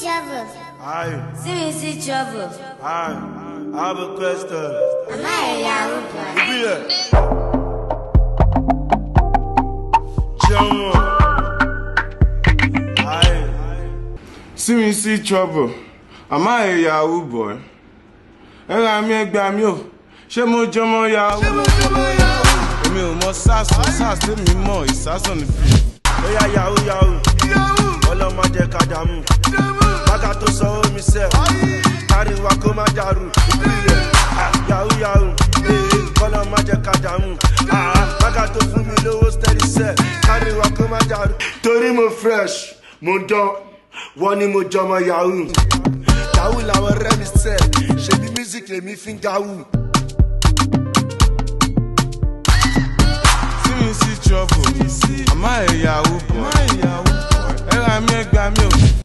trouble. Aye. See trouble. Aye. I have a question. Am I a Yahoo boy? Yeah. Jumbo. Aye. See trouble. Am I a Yahoo boy? Ẹ̀rọ mi ẹgbẹ́ mi ò. Ṣé mo jọmọ Yahoo? Èmi ò mọ SARS tèmi mọ̀ ìsásàn ní fi. Ó yá Yahoo. Ọlọ́mọ jẹ́ ká dààmú. Bàtà tó sọ omi sẹ́. Káríwá kó má dàrú. Ìpìlẹ̀ Yahoo. Ọlọ́mọ jẹ́ ká dààmú. Bàtà tó fún mi lówó steady sẹ́. Káríwá kó má dàrú. Torí mo fresh, mo dán. Wọ́n ní mo jọmọ Yahoo. Yahoo làwọn ọ̀rẹ́ mi sẹ́. Ṣebí music lèmi fi ń Yahoo. See trouble. Am I a Yahoo boy? Ẹ̀rọ mi ẹgbàá mi ò.